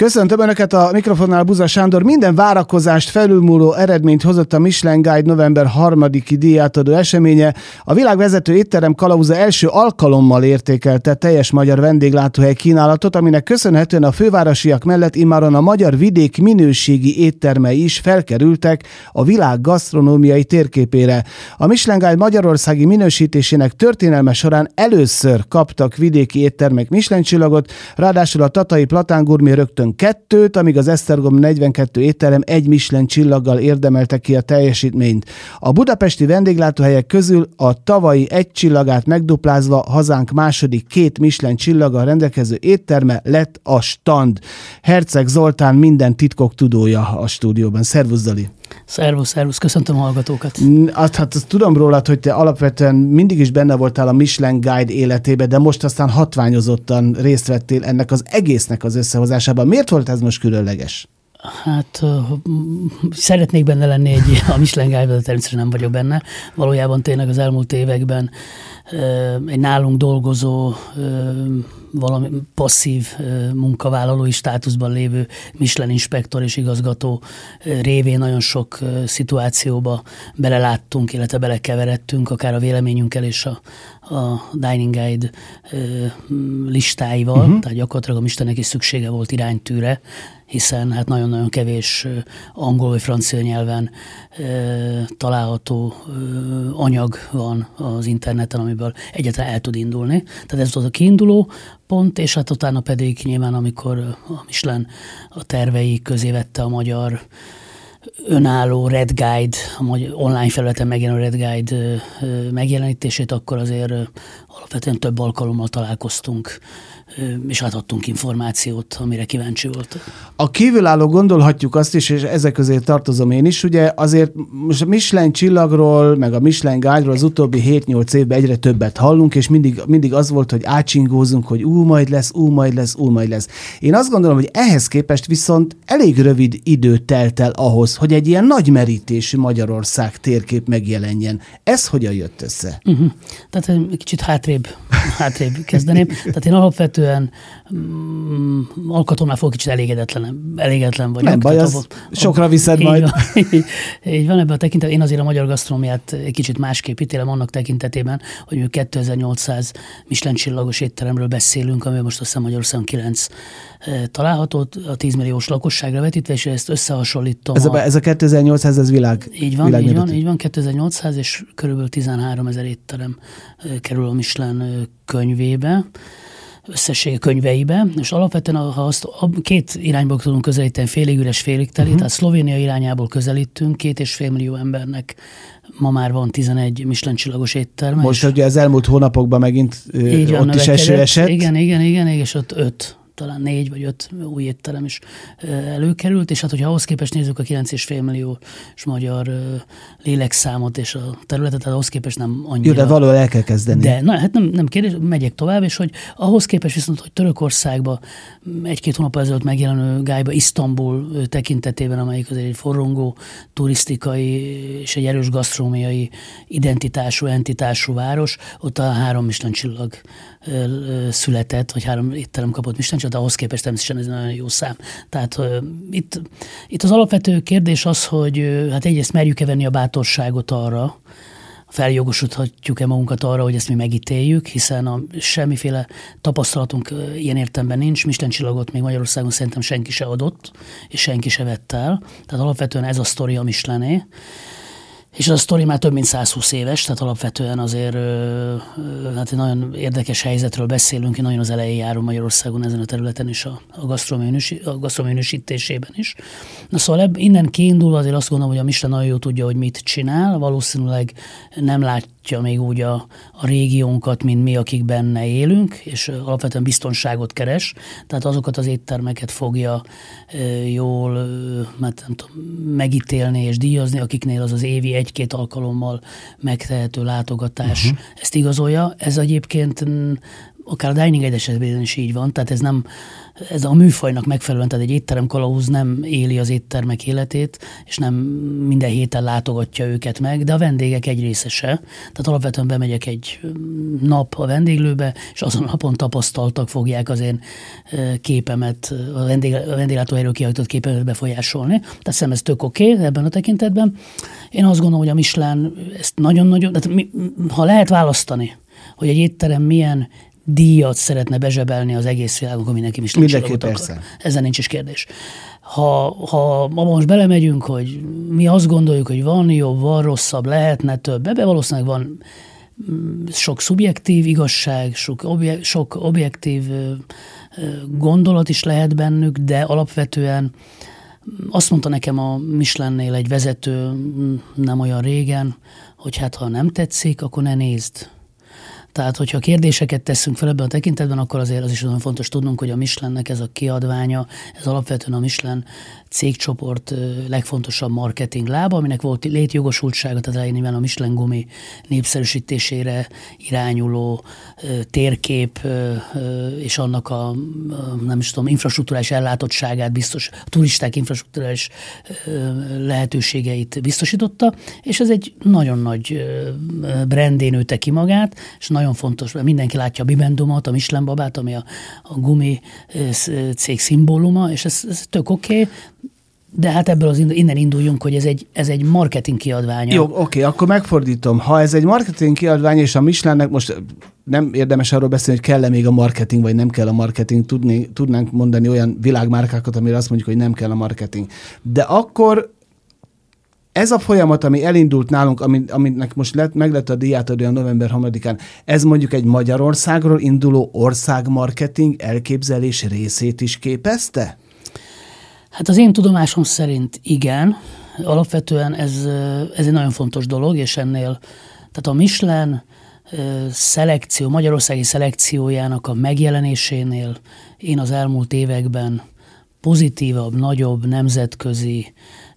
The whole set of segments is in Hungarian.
Köszöntöm Önöket, a mikrofonnál Buza Sándor. Minden várakozást felülmúló eredményt hozott a Michelin Guide november 3-i díjátadó eseménye. A világ vezető étterem kalauza első alkalommal értékelte teljes magyar vendéglátóhely kínálatot, aminek köszönhetően a fővárosiak mellett immáron a magyar vidék minőségi éttermei is felkerültek a világ gasztronómiai térképére. A Michelin Guide magyarországi minősítésének történelme során először kaptak vidéki éttermek Michelin csillagot, ráadásul a tatai Platán Gourmet rögtön 2-t, amíg az Esztergom 42 étterem 1 Michelin csillaggal érdemelte ki a teljesítményt. A budapesti vendéglátóhelyek közül a tavalyi 1 csillagát megduplázva hazánk második 2 Michelin csillaggal rendelkező étterme lett a Stand. Herceg Zoltán minden titkok tudója a stúdióban. Szervusz, Dali! Szervusz, köszöntöm a hallgatókat. Azt tudom rólad, hogy te alapvetően mindig is benne voltál a Michelin Guide életébe, de most aztán hatványozottan részt vettél ennek az egésznek az összehozásában. Miért volt ez most különleges? Hát szeretnék benne lenni a Michelin Guide-ben, de természetesen nem vagyok benne. Valójában tényleg az elmúlt években egy nálunk dolgozó, valami passzív munkavállalói státuszban lévő Michelin inspektor és igazgató révén nagyon sok szituációba beleláttunk, illetve belekeveredtünk, akár a véleményünkkel és a Dining Guide listáival, tehát gyakorlatilag a Michelinnek is szüksége volt iránytűre, hiszen hát nagyon-nagyon kevés angol vagy francia nyelven található anyag van az interneten, amiből egyáltalán el tud indulni. Tehát ez volt a kiinduló pont, és hát utána pedig nyilván, amikor a Michelin a tervei közé vette a magyar önálló Red Guide, a online felületen megjelenő Red Guide megjelenítését, akkor azért alapvetően több alkalommal találkoztunk, és átadtunk információt, amire kíváncsi volt. A kívülálló gondolhatjuk azt is, és ezek közé tartozom én is, ugye azért most a Michelin csillagról, meg a Michelin Guide-ról az utóbbi 7-8 évben egyre többet hallunk, és mindig az volt, hogy átsingózunk, hogy majd lesz. Én azt gondolom, hogy ehhez képest viszont elég rövid idő telt el ahhoz, hogy egy ilyen nagy merítésű Magyarország térkép megjelenjen. Ez hogyan jött össze? Tehát egy kicsit hátrébb kezdeném. Tehát én alapvetően alkatomnál fogok kicsit elégedetlen vagyok. Nem baj, az sokra viszed majd. Így van ebben a tekintetben. Én azért a magyar gasztronómiát egy kicsit másképp ítélem annak tekintetében, hogy 2800 Michelin csillagos étteremről beszélünk, ami most azt hiszem Magyarországon 9 található, a 10 milliós lakosságra vetítve, és ezt összehasonlítom. Ez a 2800, ez világ. Így van, 2800, és körülbelül 13 000 étterem kerül a Michelin könyvébe, összessége könyveibe, és alapvetően ha azt két irányból tudunk közelíteni, félig üres, félig teli, tehát Szlovénia irányából közelítünk, 2,5 millió embernek ma már van 11 Michelin csillagos étterme. Most ugye az elmúlt hónapokban megint ott is eső esett. Igen, és ott 5, talán 4 vagy 5 új étterem is előkerült, és hát hogyha ahhoz képest nézzük a 9,5 milliós magyar lélekszámot és a területet, tehát ahhoz képest nem annyira. Jó, de valahol el kell kezdeni. De hát nem kérdés, megyek tovább, és hogy ahhoz képest viszont, hogy Törökországban 1-2 hónap ezelőtt megjelenő Guide-ba Isztambul tekintetében, amelyik azért egy forrongó turisztikai és egy erős gasztronómiai identitású, entitású város, ott a 3 Michelin csillag született, vagy 3 étterem kapott Michelin csillagot, de ahhoz képest természetesen ez nagyon jó szám. Tehát itt az alapvető kérdés az, hogy hát egyrészt merjük-e venni a bátorságot arra, feljogosíthatjuk-e magunkat arra, hogy ezt mi megítéljük, hiszen semmiféle tapasztalatunk ilyen értelemben nincs. Michelin csillagot még Magyarországon szerintem senki se adott, és senki se vett el. Tehát alapvetően ez a sztori a Micheliné. És ez a sztori már több mint 120 éves, tehát alapvetően azért hát egy nagyon érdekes helyzetről beszélünk, én nagyon az elején járom Magyarországon ezen a területen is, a gasztronómia minősítésében is. Na szóval innen kiindulva azért azt gondolom, hogy a Michelin nagyon jól tudja, hogy mit csinál, valószínűleg nem látja még úgy a régiónkat, mint mi, akik benne élünk, és alapvetően biztonságot keres, tehát azokat az éttermeket fogja jól hát nem tudom, megítélni és díjazni, akiknél az évi 1-2 alkalommal megtehető látogatás ezt igazolja. Ez egyébként akár a Dining Guide esetben is így van, tehát ez a műfajnak megfelelően, tehát egy étteremkalauz nem éli az éttermek életét, és nem minden héten látogatja őket meg, de a vendégek egy része se. Tehát alapvetően bemegyek egy nap a vendéglőbe, és azon a napon tapasztaltak fogják az én képemet, a vendéglátóhelyről kihajtott képemet befolyásolni. Tehát szerintem ez tök oké ebben a tekintetben. Én azt gondolom, hogy a Michelin ezt nagyon-nagyon, tehát ha lehet választani, hogy egy étterem milyen díjat szeretne bezsebelni az egész világon, akkor mindenki Michelin csillagot akar. Ezzel nincs is kérdés. Ha most belemegyünk, hogy mi azt gondoljuk, hogy van jobb, van rosszabb, lehetne több, ebbe valószínűleg van sok szubjektív igazság, sok objektív gondolat is lehet bennük, de alapvetően azt mondta nekem a Michelinnél egy vezető nem olyan régen, hogy hát ha nem tetszik, akkor ne nézd. Tehát, hogyha kérdéseket teszünk fel ebben a tekintetben, akkor azért az is nagyon fontos tudnunk, hogy a Michelinnek ez a kiadványa, ez alapvetően a Michelin cégcsoport legfontosabb marketing lába, aminek volt létjogosultsága, tehát nyilván a Michelin gumi népszerűsítésére irányuló térkép és annak a nem is tudom, infrastruktúrális ellátottságát biztos, a turisták infrastruktúrális lehetőségeit biztosította, és ez egy nagyon nagy brandé nőtte ki magát, és nagyon fontos, mert mindenki látja a Bibendumot, a Michelin babát, ami a gumi cég szimbóluma, és ez tök oké. De hát ebből innen induljunk, hogy ez egy marketing kiadványa. Jó, oké, akkor megfordítom. Ha ez egy marketing kiadványa, és a Michelinnek most nem érdemes arról beszélni, hogy kell-e még a marketing, vagy nem kell a marketing, tudnánk mondani olyan világmárkákat, amire azt mondjuk, hogy nem kell a marketing. De akkor ez a folyamat, ami elindult nálunk, aminek most meg lett a díjátadója november 3-án, ez mondjuk egy Magyarországról induló országmarketing elképzelés részét is képezte? Hát az én tudomásom szerint igen. Alapvetően ez egy nagyon fontos dolog, és ennél, tehát a Michelin szelekció, magyarországi szelekciójának a megjelenésénél én az elmúlt években pozitívabb, nagyobb, nemzetközi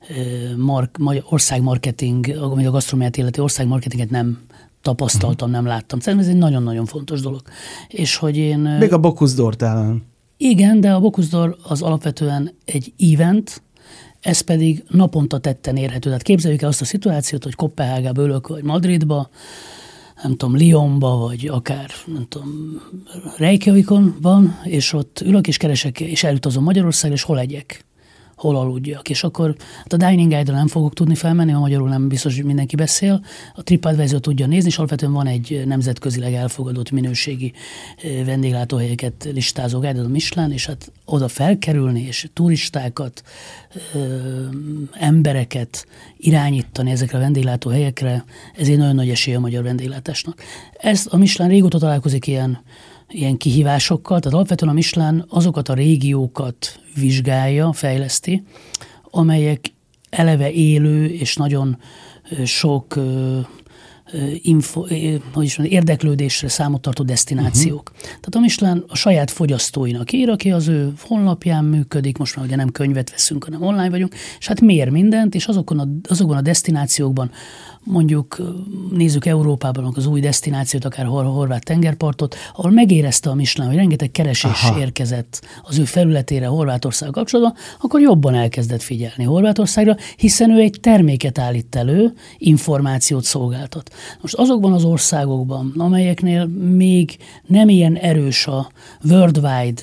országmarketing, ami a gasztronómiát illeti országmarketinget nem tapasztaltam, nem láttam. Szerintem ez egy nagyon-nagyon fontos dolog. És hogy én... Még a Bocuse d'Or talán. Igen, de a Bocuse d'Or az alapvetően egy event, ez pedig naponta tetten érhető. Tehát képzeljük el azt a szituációt, hogy Koppenhágába ülök, vagy Madridba, nem tudom, Lyonba, vagy akár, nem tudom, Reykjavikon van, és ott ülök, és keresek, és elutazom Magyarországra, és hol legyek, hol aludjak. És akkor hát a Dining Guide-ra nem fogok tudni felmenni, ha magyarul nem biztos, hogy mindenki beszél. A TripAdvisor tudja nézni, és alapvetően van egy nemzetközileg elfogadott minőségi vendéglátóhelyeket listázó guide, a Michelin, és hát oda felkerülni, és turistákat, embereket irányítani ezekre a vendéglátóhelyekre, ez egy nagyon nagy esély a magyar vendéglátásnak. Ez a Michelin régóta találkozik ilyen kihívásokkal, tehát alapvetően a Michelin azokat a régiókat vizsgálja, fejleszti, amelyek eleve élő és nagyon sok érdeklődésre számot tartó desztinációk. Tehát a Michelin a saját fogyasztóinak ír, aki az ő honlapján működik, most már ugye nem könyvet veszünk, hanem online vagyunk, és hát mér mindent, és azokban a desztinációkban, mondjuk nézzük Európában az új desztinációt, akár a horvát tengerpartot, ahol megérezte a Michelin, hogy rengeteg keresés érkezett az ő felületére Horvátországgal kapcsolatban, akkor jobban elkezdett figyelni Horvátországra, hiszen ő egy terméket állít elő, információt szolgáltat. Most azokban az országokban, amelyeknél még nem ilyen erős a worldwide,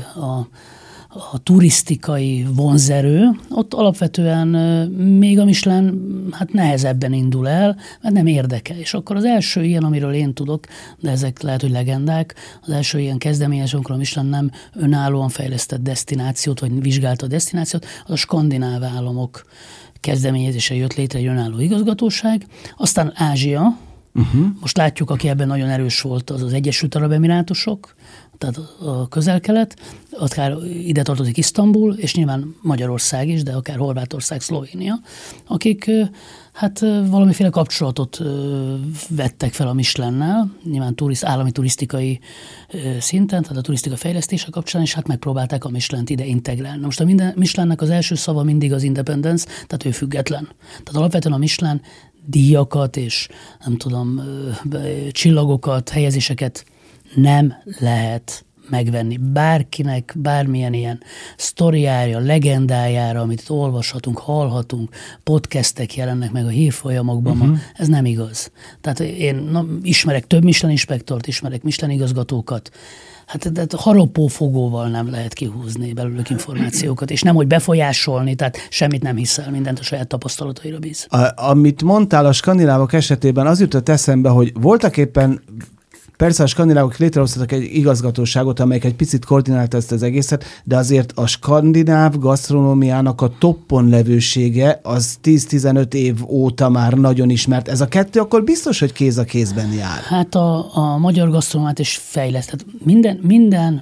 a turisztikai vonzerő, ott alapvetően még a Michelin hát nehezebben indul el, mert nem érdekel. És akkor az első ilyen, amiről én tudok, de ezek lehet, hogy legendák, az első ilyen kezdeményezés, amikor a Michelin nem önállóan fejlesztett desztinációt, vagy vizsgálta a desztinációt, az a skandináv államok kezdeményezése jött létre egy önálló igazgatóság. Aztán Ázsia, most látjuk, aki ebben nagyon erős volt, az Egyesült Arab Emirátusok, tehát a Közel-Kelet, akár ide tartozik Isztambul, és nyilván Magyarország is, de akár Horvátország, Szlovénia, akik hát valamiféle kapcsolatot vettek fel a Michelin-nel, nyilván állami turisztikai szinten, tehát a turisztika fejlesztése kapcsán, és hát megpróbálták a Michelin-t ide integrálni. Most a Michelinnek az első szava mindig az independence, tehát ő független. Tehát alapvetően a Michelin díjakat és nem tudom, csillagokat, helyezéseket nem lehet megvenni. Bárkinek, bármilyen ilyen sztoriája, legendájára, amit itt olvashatunk, hallhatunk, podcastek jelennek meg a hírfolyamokban, ez nem igaz. Tehát én ismerek több Michelin inspektort, ismerek Michelin igazgatókat, hát harapófogóval nem lehet kihúzni belőlük információkat, és nem, hogy befolyásolni, tehát semmit nem hiszel, mindent a saját tapasztalataira bíz. Amit mondtál a skandinávok esetében, az jutott eszembe, hogy voltak éppen persze a skandinávok létrehoztak egy igazgatóságot, amelyik egy picit koordinálta ezt az egészet, de azért a skandináv gasztronómiának a toppon levősége az 10-15 év óta már nagyon ismert. Ez a kettő akkor biztos, hogy kéz a kézben jár. Hát a magyar gasztronómiát is fejlesztett. Minden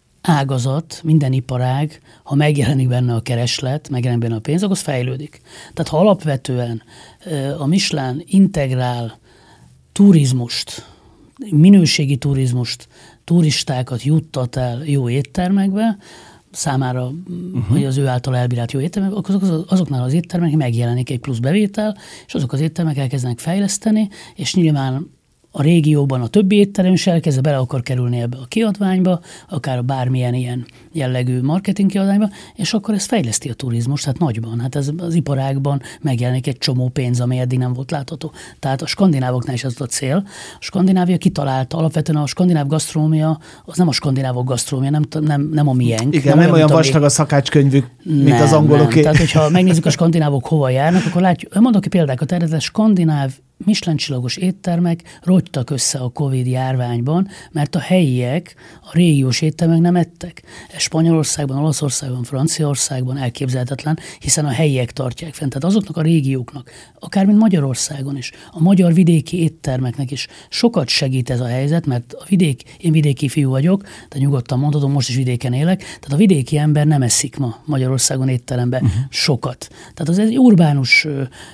ágazat, minden iparág, ha megjelenik benne a kereslet, megjelenik benne a pénz, akkor az fejlődik. Tehát ha alapvetően a Michelin integrál turizmust, minőségi turizmust, turistákat juttat el jó éttermekbe, számára, hogy az ő által elbírált jó éttermek, akkor azoknál az éttermek megjelenik egy plusz bevétel, és azok az éttermek elkezdenek fejleszteni, és nyilván a régióban a többi étterem is elkezd bele akar kerülni ebbe a kiadványba, akár bármilyen ilyen jellegű marketing kiadványba, és akkor ez fejleszti a turizmus, hát nagyban. Hát ez az iparágban megjelenik egy csomó pénz, ami eddig nem volt látható. Tehát a skandinávoknál is ez a cél. A Skandinávia kitalálta, alapvetően a skandináv gasztronómia, az nem a skandinávok gasztronómia, nem a miénk. Igen, nem olyan vastag a szakácskönyvük, mint az angoloké. Tehát, hogyha megnézzük a skandinávok hova járnak, akkor látjuk, mondok ki példákat erre, a skandináv Michelin-csillagos éttermek rogytak össze a Covid járványban, mert a helyiek, a régiós éttermek nem ettek. Ez Spanyolországban, Olaszországban, Franciaországban elképzelhetetlen, hiszen a helyiek tartják fent. Tehát azoknak a régióknak, akár mint Magyarországon is, a magyar vidéki éttermeknek is sokat segít ez a helyzet, mert én vidéki fiú vagyok, tehát nyugodtan mondhatom, most is vidéken élek, tehát a vidéki ember nem eszik ma Magyarországon étteremben sokat. Tehát az egy urbánus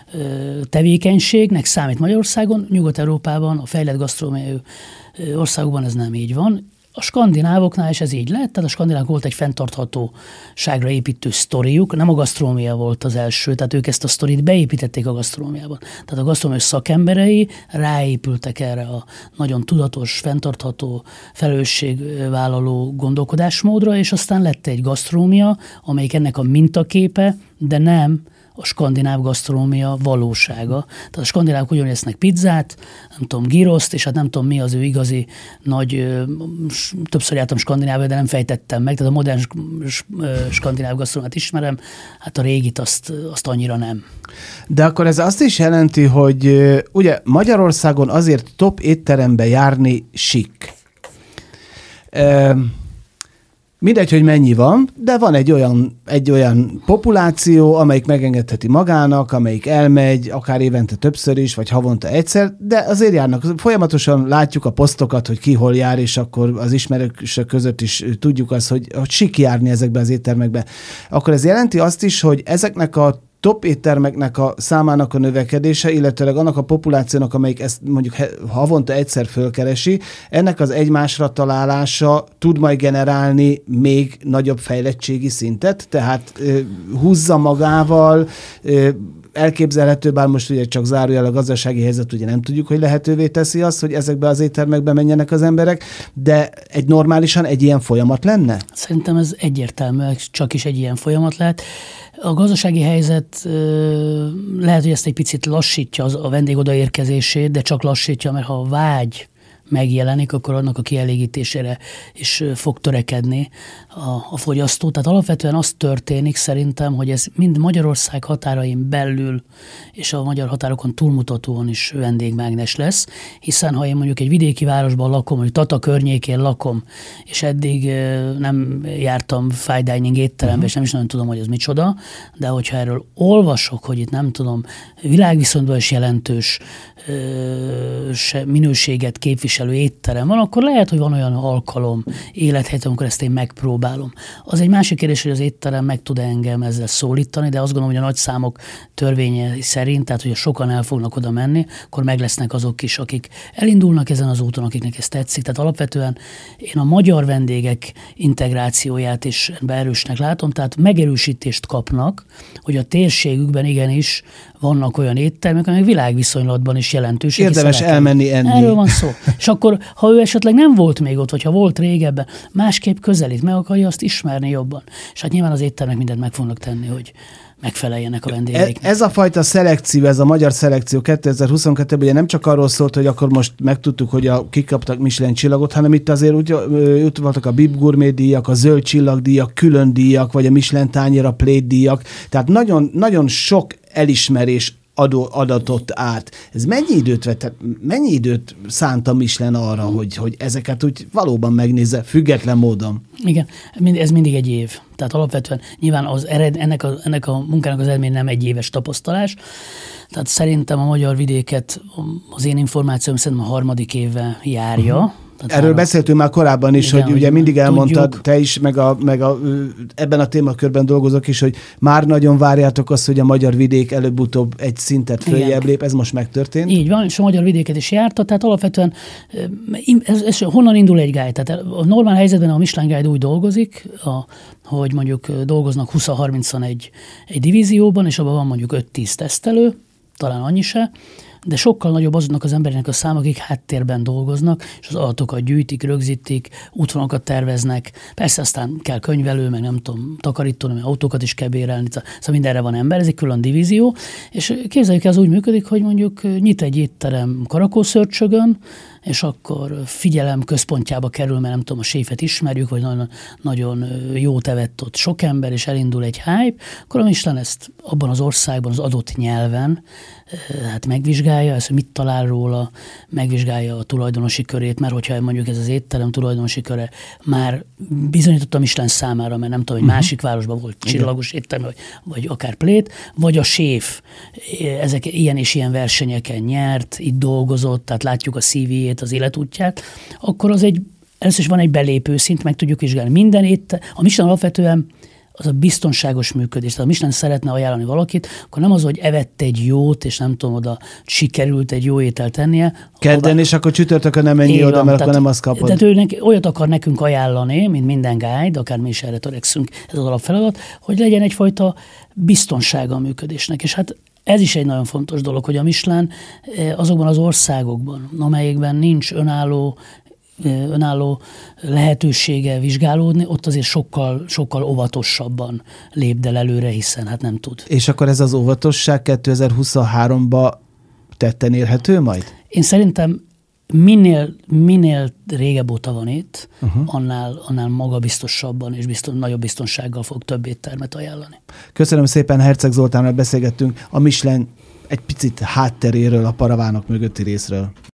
tevékenységnek számít Magyarországon, Nyugat-Európában, a fejlett gasztronómiai országokban ez nem így van. A skandinávoknál is ez így lett, tehát a skandinávok volt egy fenntarthatóságra építő sztoriuk, nem a gasztronómia volt az első, tehát ők ezt a sztorit beépítették a gasztronómiában. Tehát a gasztronómiai szakemberei ráépültek erre a nagyon tudatos, fenntartható, felelősségvállaló gondolkodásmódra, és aztán lett egy gasztronómia, amelyik ennek a mintaképe, de nem a skandináv gasztronómia valósága. Tehát a skandinávok ugyanúgy esznek pizzát, nem tudom, gyroszt, és hát nem tudom, mi az ő igazi nagy, többször jártam Skandinávia, de nem fejtettem meg, tehát a modern skandináv gasztronómiát ismerem, hát a régit azt annyira nem. De akkor ez azt is jelenti, hogy ugye Magyarországon azért top étterembe járni sik. Mindegy, hogy mennyi van, de van egy olyan populáció, amelyik megengedheti magának, amelyik elmegy, akár évente többször is, vagy havonta egyszer, de azért járnak. Folyamatosan látjuk a posztokat, hogy ki hol jár, és akkor az ismerősök között is tudjuk azt, hogy sik járni ezekbe az éttermekbe. Akkor ez jelenti azt is, hogy ezeknek a top éttermeknek a számának a növekedése, illetőleg annak a populációnak, amelyik ezt mondjuk havonta egyszer fölkeresi, ennek az egymásra találása tud majd generálni még nagyobb fejlettségi szintet, tehát húzza magával, elképzelhető, bár most ugye csak zárójel a gazdasági helyzet, ugye nem tudjuk, hogy lehetővé teszi azt, hogy ezekbe az éttermekbe menjenek az emberek, de normálisan egy ilyen folyamat lenne? Szerintem ez egyértelmű, csak is egy ilyen folyamat lehet. A gazdasági helyzet lehet, hogy ezt egy picit lassítja a vendég odaérkezését, de csak lassítja, mert ha a vágy megjelenik, akkor annak a kielégítésére is fog törekedni a fogyasztó. Tehát alapvetően az történik szerintem, hogy ez mind Magyarország határain belül és a magyar határokon túlmutatóan is vendégmágnes lesz, hiszen ha én mondjuk egy vidéki városban lakom, vagy Tata környékén lakom, és eddig nem jártam fine dining étterembe, és nem is nagyon tudom, hogy ez micsoda, de hogyha erről olvasok, hogy itt nem tudom, világviszonyban is jelentős minőséget képviselő étterem van, akkor lehet, hogy van olyan alkalom, élethelyzet, amikor ezt én megpróbálom. Az egy másik kérdés, hogy az étterem meg tud engem ezzel szólítani, de azt gondolom, hogy a nagy számok törvénye szerint, tehát hogyha sokan el fognak oda menni, akkor meg lesznek azok is, akik elindulnak ezen az úton, akiknek ez tetszik. Tehát alapvetően én a magyar vendégek integrációját is erősnek látom, tehát megerősítést kapnak, hogy a térségükben igenis vannak olyan éttermek, amelyek világviszonylatban is jelentősek. Érdemes elmenni enni. Erről van szó. És akkor, ha ő esetleg nem volt még ott, vagy ha volt régebben, másképp közelít, meg akarja azt ismerni jobban. És hát nyilván az éttermek mindent meg fognak tenni, hogy megfeleljenek a vendégeknek. Ez a fajta szelekció, ez a magyar szelekció 2022-ben ugye nem csak arról szólt, hogy akkor most megtudtuk, hogy kik kaptak Michelin csillagot, hanem itt azért úgy voltak a Bib Gourmet díjak, a Zöld Csillag díjak, külön díjak, vagy a Michelin tányér, a Plate díjak. Tehát nagyon, nagyon sok elismerés adatot át. Ez mennyi időt szánt a Michelin arra, hogy ezeket úgy valóban megnézze, független módon? Igen, ez mindig egy év. Tehát alapvetően nyilván ennek a munkának az eredmény nem egy éves tapasztalás. Tehát szerintem a magyar vidéket az én információm szerintem a 3. éve járja. Erről beszéltünk már korábban is, igen, hogy ugye mindig elmondtad, tudjuk. Te is, meg ebben a témakörben dolgozok is, hogy már nagyon várjátok azt, hogy a magyar vidék előbb-utóbb egy szintet följebb lép, ez most megtörtént. Így van, és a magyar vidéket is járta, tehát alapvetően ez honnan indul egy guide? Tehát a normál helyzetben a Michelin Guide úgy dolgozik, hogy mondjuk dolgoznak 20-30-an egy divízióban, és abban van mondjuk 5-10 tesztelő, talán annyi se, de sokkal nagyobb azoknak az embereknek a száma, akik háttérben dolgoznak, és az adatokat gyűjtik, rögzítik, útvonalakat terveznek. Persze aztán kell könyvelő, meg nem tudom, takarító, meg autókat is kell bérelni, szóval mindenre van ember, ez egy külön divízió, és képzeljük, ez úgy működik, hogy mondjuk nyit egy étterem Karakószörcsögön, és akkor figyelem központjába kerül, mert nem tudom, a séfet ismerjük, vagy nagyon, nagyon jót evett ott sok ember, és elindul egy hype, akkor a Michelin ezt abban az országban, az adott nyelven hát megvizsgálja, ezt, hogy mit talál róla, megvizsgálja a tulajdonosi körét, mert hogyha mondjuk ez az étterem tulajdonosi köre már bizonyította a Michelin számára, mert nem tudom, hogy másik városban volt csillagos étterem, vagy akár Plate, vagy a séf ezek ilyen és ilyen versenyeken nyert, itt dolgozott, tehát látjuk a CV-jét, az életútját, akkor először is van egy belépő szint, meg tudjuk vizsgálni. A Michelin alapvetően az a biztonságos működés. Tehát a Michelin szeretne ajánlani valakit, akkor nem az, hogy evett egy jót, és nem tudom, oda sikerült egy jó ételt tennie. Kedden, és akkor csütörtökön nem menjél oda, mert akkor nem azt kapod. Tehát ő olyat akar nekünk ajánlani, mint minden guide, akár mi is erre törekszünk, ez az alapfeladat, hogy legyen egyfajta biztonsága a működésnek. És hát ez is egy nagyon fontos dolog, hogy a Michelin azokban az országokban, amelyekben nincs önálló lehetősége vizsgálódni, ott azért sokkal óvatosabban lépdel előre, hiszen hát nem tud. És akkor ez az óvatosság 2023-ban tetten érhető majd? Én szerintem minél régebb óta van itt, annál magabiztosabban és nagyobb biztonsággal fog több éttermet ajánlani. Köszönöm szépen, Herceg Zoltánnal beszélgettünk a Michelin egy picit hátteréről, a paravánok mögötti részről.